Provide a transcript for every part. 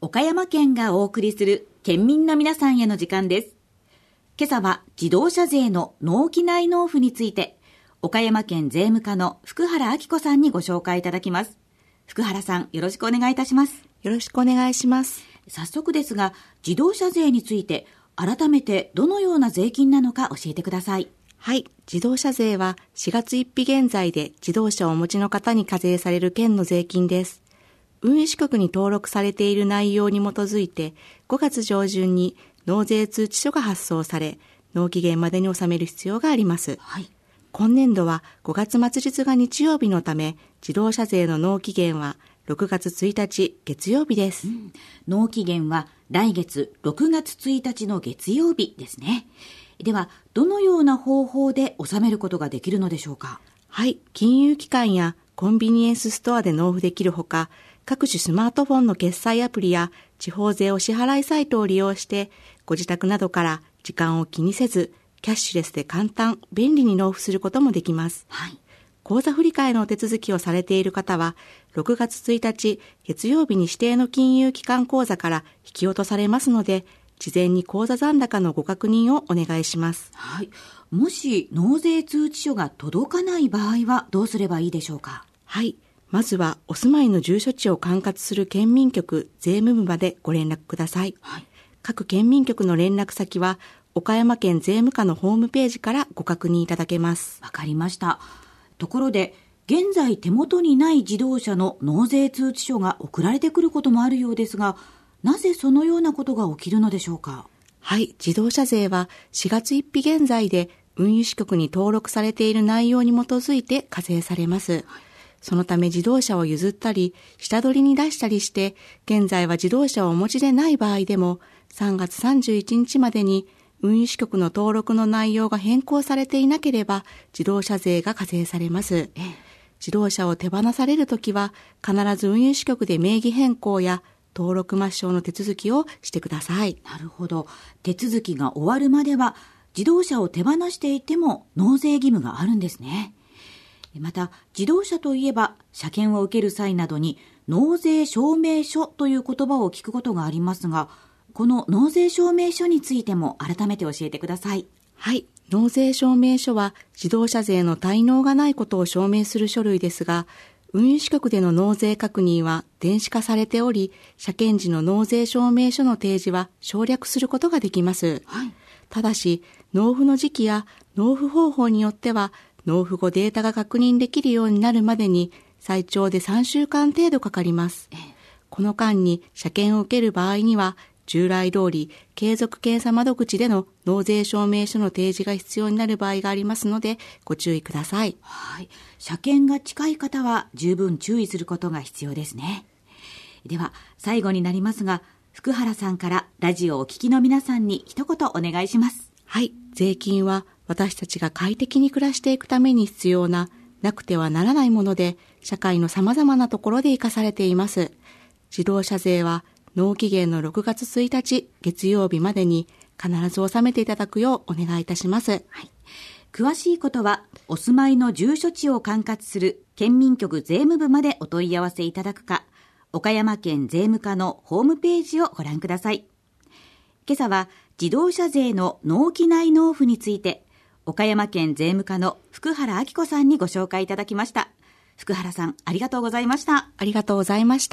岡山県がお送りする県民の皆さんへの時間です。今朝は自動車税の納期内納付について、岡山県税務課の福原明子さんにご紹介いただきます。福原さん、よろしくお願いいたします。 よろしくお願いします。 早速ですが、自動車税について改めてどのような税金なのか教えてください。 はい、自動車税は4月1日現在で自動車をお持ちの方に課税される県の税金です。運輸支局に登録されている内容に基づいて5月上旬に納税通知書が発送され、納期限までに納める必要があります。 はい、 今年度は5月末日が日曜日のため、自動車税の納期限は6月1日月曜日です。 納期限は来月6月1日の月曜日ですね。では、どのような方法で納めることができるのでしょうか。 はい、金融機関やコンビニエンスストアで納付できるほか、各種スマートフォンの決済アプリや地方税お支払いサイトを利用して、ご自宅などから時間を気にせず、キャッシュレスで簡単、便利に納付することもできます。 はい、 口座振替のお手続きをされている方は、6月1日月曜日に指定の金融機関口座から引き落とされますので、事前に口座残高のご確認をお願いします。 はい、もし納税通知書が届かない場合はどうすればいいでしょうか。 はい、まずはお住まいの住所地を管轄する県民局税務部までご連絡ください。 はい、 各県民局の連絡先は岡山県税務課のホームページからご確認いただけます。 わかりました。ところで、現在手元にない自動車の納税通知書が送られてくることもあるようですが、なぜそのようなことが起きるのでしょうか。 はい、自動車税は4月1日現在で運輸支局に登録されている内容に基づいて課税されます。そのため自動車を譲ったり、下取りに出したりして、現在は自動車をお持ちでない場合でも、3月31日までに運輸支局の登録の内容が変更されていなければ、自動車税が課税されます。自動車を手放されるときは、必ず運輸支局で名義変更や登録抹消の手続きをしてください。 なるほど。手続きが終わるまでは、自動車を手放していても納税義務があるんですね。また、自動車といえば、車検を受ける際などに、納税証明書という言葉を聞くことがありますが、この納税証明書についても改めて教えてください。 はい、納税証明書は自動車税の滞納がないことを証明する書類ですが、運輸支局での納税確認は電子化されており、車検時の納税証明書の提示は省略することができます。 はい、 ただし、納付の時期や納付方法によっては、納付後データが確認できるようになるまでに最長で3週間程度かかります。この間に車検を受ける場合には、従来通り継続検査窓口での納税証明書の提示が必要になる場合がありますので、ご注意ください。 はい、車検が近い方は十分注意することが必要ですね。では、最後になりますが、福原さんからラジオをお聞きの皆さんに一言お願いします。 はい、税金は私たちが快適に暮らしていくために必要な、なくてはならないもので、社会の様々なところで生かされています。自動車税は納期限の6月1日月曜日までに必ず納めていただくようお願いいたします。 はい、詳しいことはお住まいの住所地を管轄する県民局税務部までお問い合わせいただくか、岡山県税務課のホームページをご覧ください。今朝は自動車税の納期内納付について、岡山県税務課の福原明子さんにご紹介いただきました。福原さん、ありがとうございました。 ありがとうございました。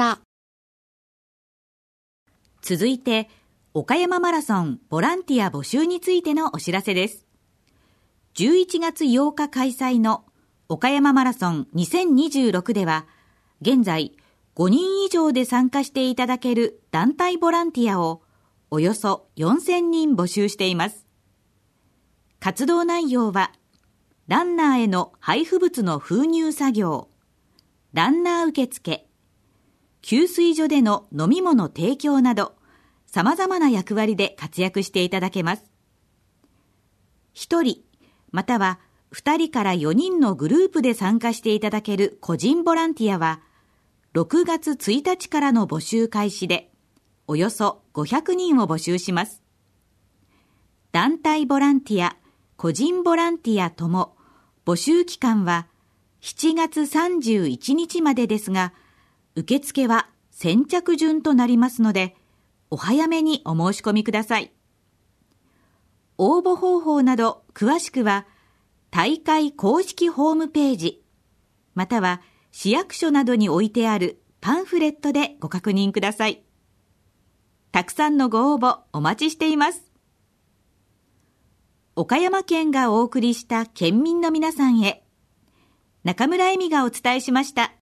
続いて、岡山マラソンボランティア募集についてのお知らせです。11月8日開催の岡山マラソン2026では、現在5人以上で参加していただける団体ボランティアをおよそ4000人募集しています。活動内容は、ランナーへの配布物の封入作業、ランナー受付、給水所での飲み物提供など、様々な役割で活躍していただけます。1人、または2人から4人のグループで参加していただける個人ボランティアは、6月1日からの募集開始で、およそ500人を募集します。団体ボランティア、個人ボランティアとも、募集期間は7月31日までですが、受付は先着順となりますので、 お早めにお申し込みください。応募方法など詳しくは大会公式ホームページまたは市役所などに置いてあるパンフレットでご確認ください。たくさんのご応募お待ちしています。岡山県がお送りした県民の皆さんへ、中村恵美がお伝えしました。